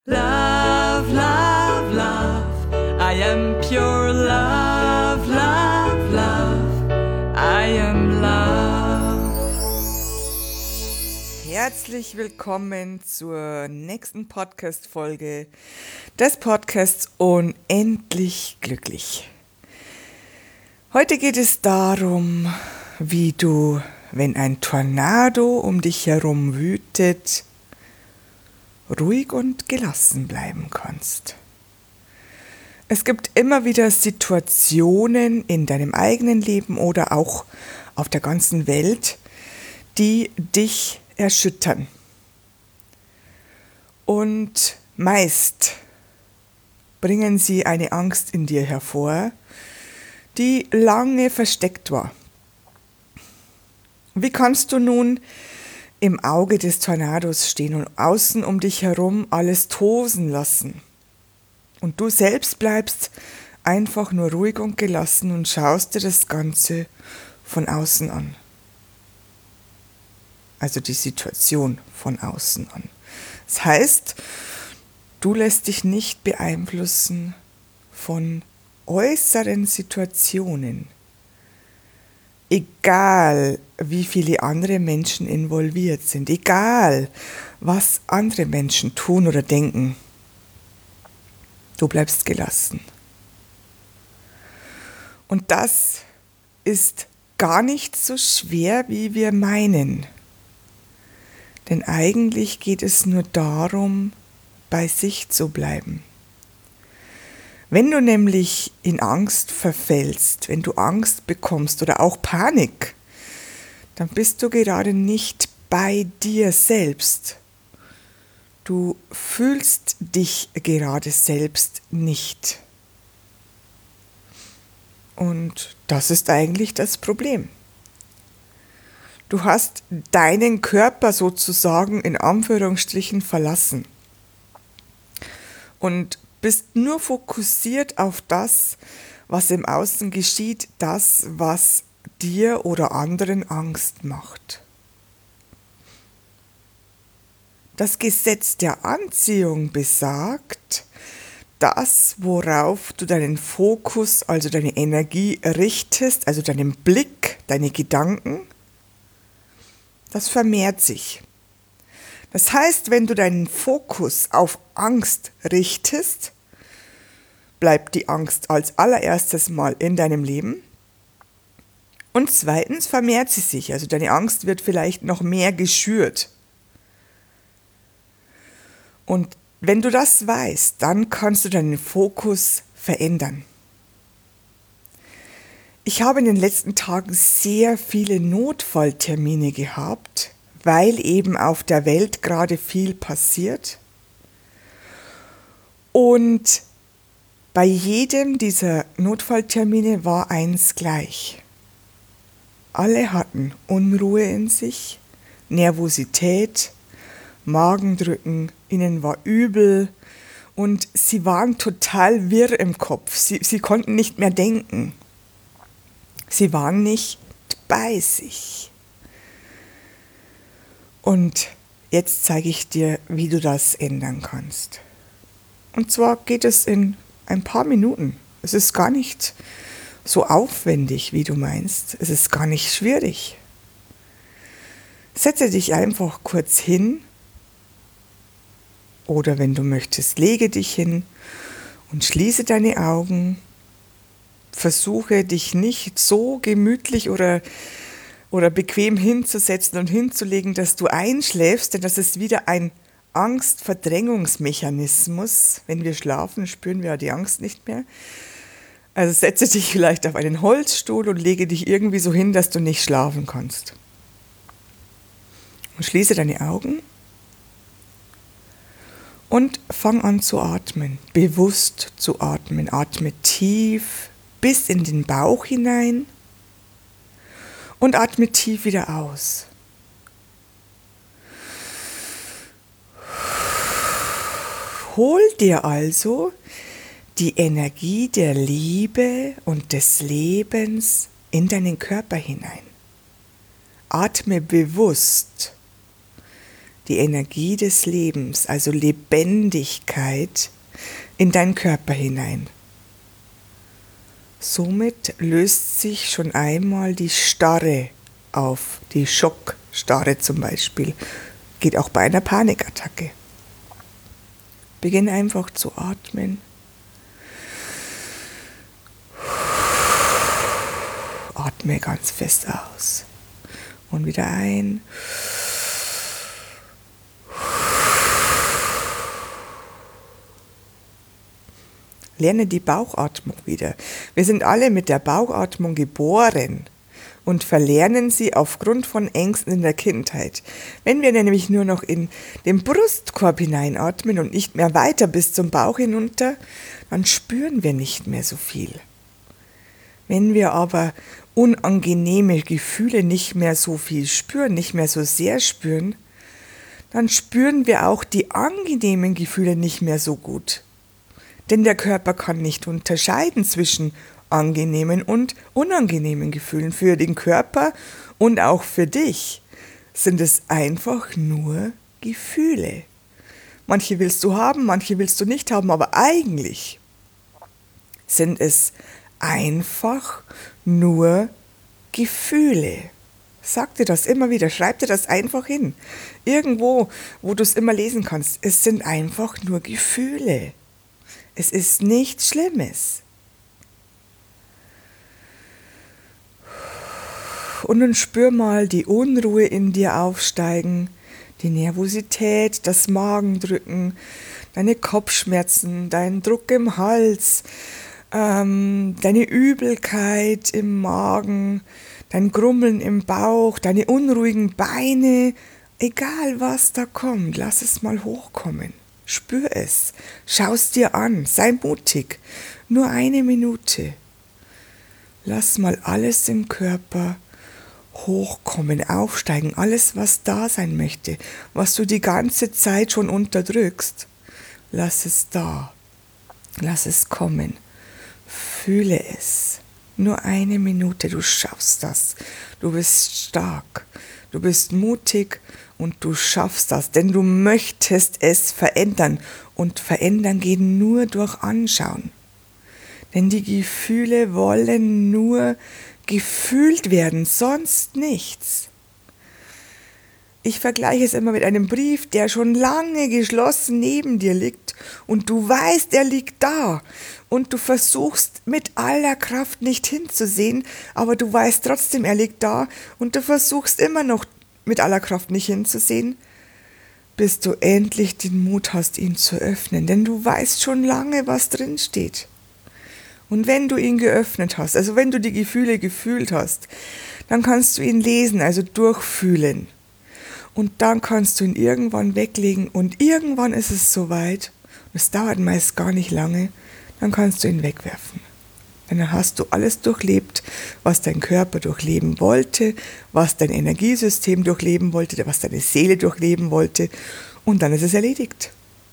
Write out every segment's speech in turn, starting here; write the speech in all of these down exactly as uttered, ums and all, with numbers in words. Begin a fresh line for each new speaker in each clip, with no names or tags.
Love, love, love, I am pure love, love, love, I am love.
Herzlich willkommen zur nächsten Podcast-Folge des Podcasts Unendlich Glücklich. Heute geht es darum, wie du, wenn ein Tornado um dich herum wütet, ruhig und gelassen bleiben kannst. Es gibt immer wieder Situationen in deinem eigenen Leben oder auch auf der ganzen Welt, die dich erschüttern. Und meist bringen sie eine Angst in dir hervor, die lange versteckt war. Wie kannst du nun im Auge des Tornados stehen und außen um dich herum alles tosen lassen? Und du selbst bleibst einfach nur ruhig und gelassen und schaust dir das Ganze von außen an. Also die Situation von außen an. Das heißt, du lässt dich nicht beeinflussen von äußeren Situationen. Egal, wie viele andere Menschen involviert sind, egal, was andere Menschen tun oder denken, du bleibst gelassen. Und das ist gar nicht so schwer, wie wir meinen. Denn eigentlich geht es nur darum, bei sich zu bleiben. Wenn du nämlich in Angst verfällst, wenn du Angst bekommst oder auch Panik, dann bist du gerade nicht bei dir selbst. Du fühlst dich gerade selbst nicht. Und das ist eigentlich das Problem. Du hast deinen Körper sozusagen in Anführungsstrichen verlassen und bist nur fokussiert auf das, was im Außen geschieht, das, was dir oder anderen Angst macht. Das Gesetz der Anziehung besagt, das, worauf du deinen Fokus, also deine Energie richtest, also deinen Blick, deine Gedanken, das vermehrt sich. Das heißt, wenn du deinen Fokus auf Angst richtest, bleibt die Angst als allererstes Mal in deinem Leben und zweitens vermehrt sie sich, also deine Angst wird vielleicht noch mehr geschürt. Und wenn du das weißt, dann kannst du deinen Fokus verändern. Ich habe in den letzten Tagen sehr viele Notfalltermine gehabt, weil eben auf der Welt gerade viel passiert. Und bei jedem dieser Notfalltermine war eins gleich. Alle hatten Unruhe in sich, Nervosität, Magendrücken, ihnen war übel und sie waren total wirr im Kopf. Sie, sie konnten nicht mehr denken. Sie waren nicht bei sich. Und jetzt zeige ich dir, wie du das ändern kannst. Und zwar geht es in ein paar Minuten. Es ist gar nicht so aufwendig, wie du meinst. Es ist gar nicht schwierig. Setze dich einfach kurz hin oder wenn du möchtest, lege dich hin und schließe deine Augen. Versuche dich nicht so gemütlich oder oder bequem hinzusetzen und hinzulegen, dass du einschläfst, denn das ist wieder ein Angstverdrängungsmechanismus. Wenn wir schlafen, spüren wir ja die Angst nicht mehr. Also setze dich vielleicht auf einen Holzstuhl und lege dich irgendwie so hin, dass du nicht schlafen kannst. Und schließe deine Augen und fang an zu atmen, bewusst zu atmen. Atme tief bis in den Bauch hinein. Und atme tief wieder aus. Hol dir also die Energie der Liebe und des Lebens in deinen Körper hinein. Atme bewusst die Energie des Lebens, also Lebendigkeit, in deinen Körper hinein. Somit löst sich schon einmal die Starre auf, die Schockstarre zum Beispiel. Geht auch bei einer Panikattacke. Beginn einfach zu atmen. Atme ganz fest aus. Und wieder ein. Lerne die Bauchatmung wieder. Wir sind alle mit der Bauchatmung geboren und verlernen sie aufgrund von Ängsten in der Kindheit. Wenn wir nämlich nur noch in den Brustkorb hineinatmen und nicht mehr weiter bis zum Bauch hinunter, dann spüren wir nicht mehr so viel. Wenn wir aber unangenehme Gefühle nicht mehr so viel spüren, nicht mehr so sehr spüren, dann spüren wir auch die angenehmen Gefühle nicht mehr so gut. Denn der Körper kann nicht unterscheiden zwischen angenehmen und unangenehmen Gefühlen. Für den Körper und auch für dich sind es einfach nur Gefühle. Manche willst du haben, manche willst du nicht haben, aber eigentlich sind es einfach nur Gefühle. Sag dir das immer wieder, schreib dir das einfach hin. Irgendwo, wo du es immer lesen kannst. Es sind einfach nur Gefühle. Es ist nichts Schlimmes. Und nun spür mal die Unruhe in dir aufsteigen, die Nervosität, das Magendrücken, deine Kopfschmerzen, dein Druck im Hals, ähm, deine Übelkeit im Magen, dein Grummeln im Bauch, deine unruhigen Beine. Egal was da kommt, lass es mal hochkommen. Spür es, schau es dir an, sei mutig, nur eine Minute. Lass mal alles im Körper hochkommen, aufsteigen, alles was da sein möchte, was du die ganze Zeit schon unterdrückst, lass es da, lass es kommen, fühle es. Nur eine Minute, du schaffst das, du bist stark, du bist mutig und du schaffst das, denn du möchtest es verändern und verändern geht nur durch Anschauen. Denn die Gefühle wollen nur gefühlt werden, sonst nichts. Ich vergleiche es immer mit einem Brief, der schon lange geschlossen neben dir liegt und du weißt, er liegt da und du versuchst mit aller Kraft nicht hinzusehen, aber du weißt trotzdem, er liegt da und du versuchst immer noch mit aller Kraft nicht hinzusehen, bis du endlich den Mut hast, ihn zu öffnen, denn du weißt schon lange, was drin steht. Und wenn du ihn geöffnet hast, also wenn du die Gefühle gefühlt hast, dann kannst du ihn lesen, also durchfühlen. Und dann kannst du ihn irgendwann weglegen und irgendwann ist es soweit, und es dauert meist gar nicht lange, dann kannst du ihn wegwerfen. Denn dann hast du alles durchlebt, was dein Körper durchleben wollte, was dein Energiesystem durchleben wollte, was deine Seele durchleben wollte und dann ist es erledigt.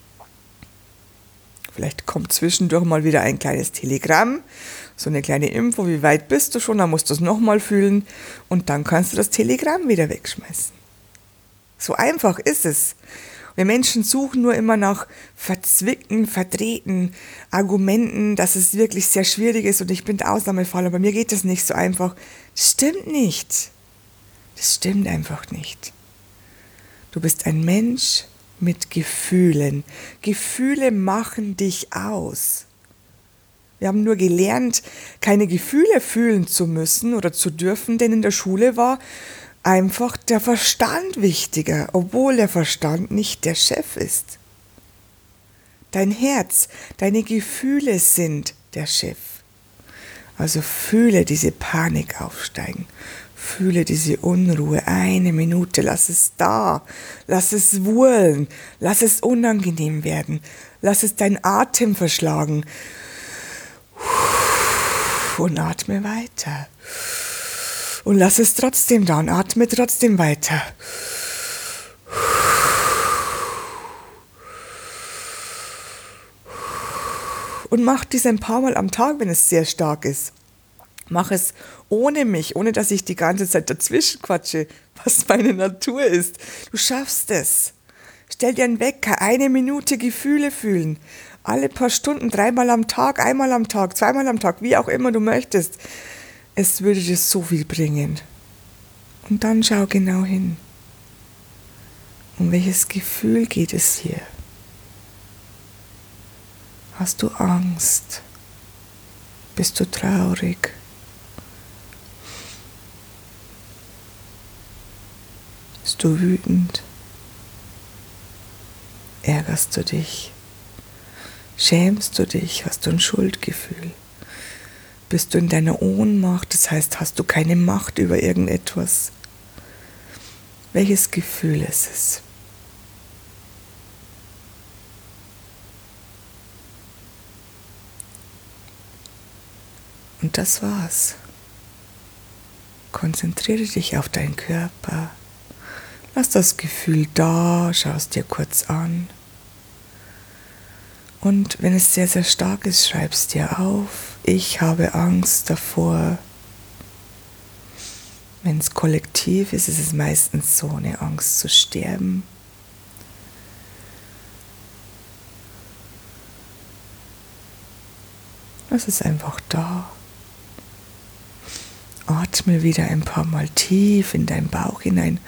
Vielleicht kommt zwischendurch mal wieder ein kleines Telegramm, so eine kleine Info, wie weit bist du schon, dann musst du es nochmal fühlen und dann kannst du das Telegramm wieder wegschmeißen. So einfach ist es. Wir Menschen suchen nur immer nach verzwickten, verdrehten Argumenten, dass es wirklich sehr schwierig ist und ich bin der Ausnahmefall, aber mir geht das nicht so einfach. Das stimmt nicht. Das stimmt einfach nicht. Du bist ein Mensch mit Gefühlen. Gefühle machen dich aus. Wir haben nur gelernt, keine Gefühle fühlen zu müssen oder zu dürfen, denn in der Schule war einfach der Verstand wichtiger, obwohl der Verstand nicht der Chef ist. Dein Herz, deine Gefühle sind der Chef. Also fühle diese Panik aufsteigen, fühle diese Unruhe, eine Minute, lass es da, lass es wurlen, lass es unangenehm werden, lass es deinen Atem verschlagen und atme weiter. Und lass es trotzdem da und atme trotzdem weiter. Und mach dies ein paar Mal am Tag, wenn es sehr stark ist. Mach es ohne mich, ohne dass ich die ganze Zeit dazwischen quatsche, was meine Natur ist. Du schaffst es. Stell dir einen Wecker, eine Minute Gefühle fühlen. Alle paar Stunden, dreimal am Tag, einmal am Tag, zweimal am Tag, wie auch immer du möchtest. Es würde dir so viel bringen. Und dann schau genau hin. Um welches Gefühl geht es hier? Hast du Angst? Bist du traurig? Bist du wütend? Ärgerst du dich? Schämst du dich? Hast du ein Schuldgefühl? Bist du in deiner Ohnmacht? Das heißt, hast du keine Macht über irgendetwas? Welches Gefühl ist es? Und das war's. Konzentriere dich auf deinen Körper. Lass das Gefühl da, schau es dir kurz an. Und wenn es sehr, sehr stark ist, schreib es dir auf. Ich habe Angst davor. Wenn es kollektiv ist, ist es meistens so eine Angst zu sterben. Lass es einfach da. Atme wieder ein paar Mal tief in deinen Bauch hinein.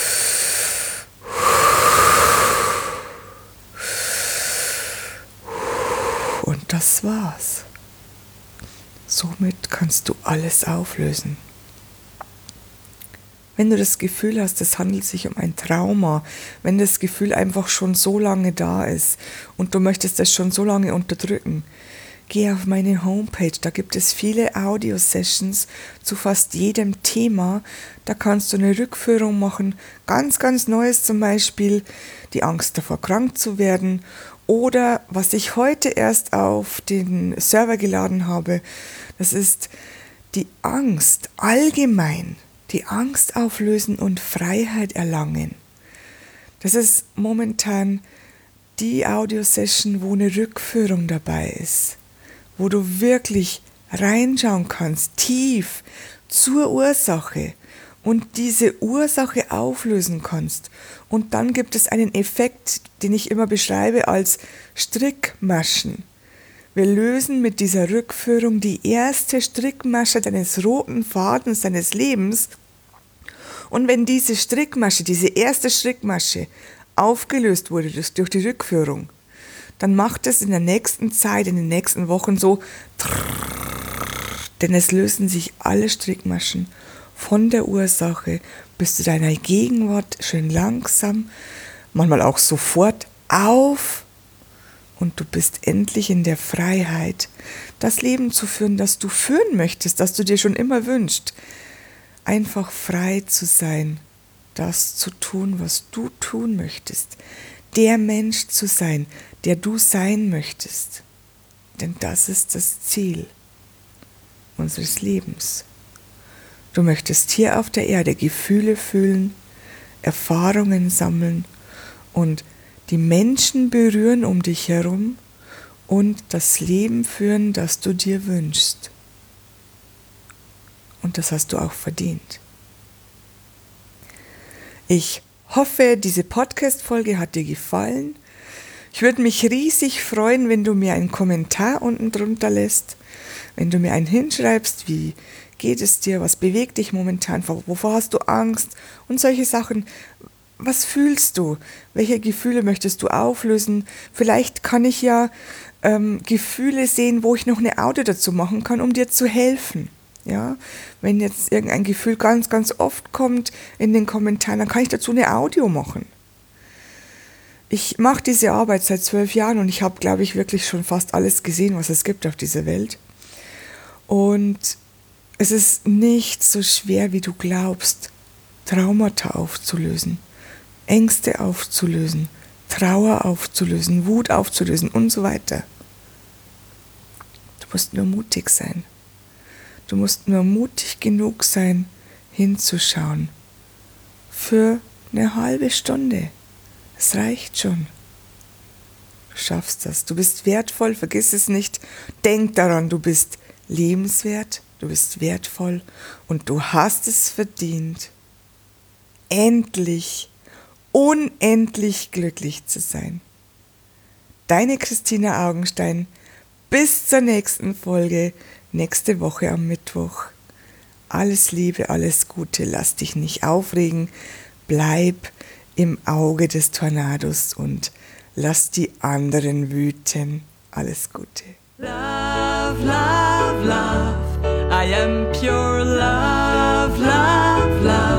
Und das war's. Somit kannst du alles auflösen. Wenn du das Gefühl hast, es handelt sich um ein Trauma, wenn das Gefühl einfach schon so lange da ist und du möchtest es schon so lange unterdrücken, geh auf meine Homepage, da gibt es viele Audio-Sessions zu fast jedem Thema. Da kannst du eine Rückführung machen, ganz, ganz Neues zum Beispiel, die Angst davor, krank zu werden. Oder was ich heute erst auf den Server geladen habe, das ist die Angst allgemein, die Angst auflösen und Freiheit erlangen. Das ist momentan die Audio-Session, wo eine Rückführung dabei ist, wo du wirklich reinschauen kannst, tief zur Ursache und diese Ursache auflösen kannst. Und dann gibt es einen Effekt, den ich immer beschreibe als Strickmaschen. Wir lösen mit dieser Rückführung die erste Strickmasche deines roten Fadens deines Lebens. Und wenn diese Strickmasche, diese erste Strickmasche aufgelöst wurde durch die Rückführung, dann macht es in der nächsten Zeit, in den nächsten Wochen so, denn es lösen sich alle Strickmaschen von der Ursache bis zu deiner Gegenwart schön langsam, manchmal auch sofort auf und du bist endlich in der Freiheit, das Leben zu führen, das du führen möchtest, das du dir schon immer wünschst. Einfach frei zu sein, das zu tun, was du tun möchtest, der Mensch zu sein, der du sein möchtest. Denn das ist das Ziel unseres Lebens. Du möchtest hier auf der Erde Gefühle fühlen, Erfahrungen sammeln und die Menschen berühren um dich herum und das Leben führen, das du dir wünschst. Und das hast du auch verdient. Ich hoffe, diese Podcast-Folge hat dir gefallen. Ich würde mich riesig freuen, wenn du mir einen Kommentar unten drunter lässt, wenn du mir einen hinschreibst, wie geht es dir, was bewegt dich momentan, wovor hast du Angst und solche Sachen. Was fühlst du? Welche Gefühle möchtest du auflösen? Vielleicht kann ich ja ähm, Gefühle sehen, wo ich noch eine Audio dazu machen kann, um dir zu helfen. Ja, wenn jetzt irgendein Gefühl ganz, ganz oft kommt in den Kommentaren, dann kann ich dazu eine Audio machen. Ich mache diese Arbeit seit zwölf Jahren und ich habe, glaube ich, wirklich schon fast alles gesehen, was es gibt auf dieser Welt. Und es ist nicht so schwer, wie du glaubst, Traumata aufzulösen, Ängste aufzulösen, Trauer aufzulösen, Wut aufzulösen und so weiter. Du musst nur mutig sein. Du musst nur mutig genug sein, hinzuschauen. Für eine halbe Stunde. Es reicht schon. Du schaffst das. Du bist wertvoll, vergiss es nicht. Denk daran, du bist lebenswert, du bist wertvoll und du hast es verdient, endlich unendlich glücklich zu sein. Deine Christina Augenstein, bis zur nächsten Folge, nächste Woche am Mittwoch. Alles Liebe, alles Gute, lass dich nicht aufregen, bleib im Auge des Tornados und lass die anderen wüten. Alles Gute.
Love, love, love, I am pure love, love, love.